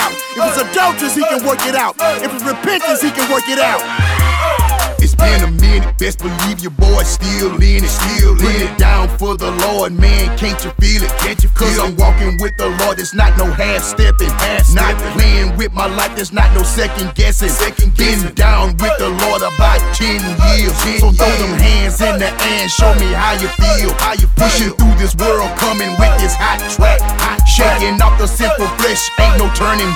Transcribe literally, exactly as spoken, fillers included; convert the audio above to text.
out. If it's adulterous, he can work it out. If it's repentance, he can work it out. It's been a minute, best believe your boy still in it, still in it. Put it down for the Lord, man, can't you feel it? Can't you feel it? Cause I'm walking with the Lord, it's not no half-stepping, half not playing with my life, there's not no second guessing. Second guessing. Been down with the Lord about ten years, so throw them hands in the air and show me how you feel. How you feel. Pushing through this world, coming with this hot track, hot shaking off the simple flesh, ain't no turning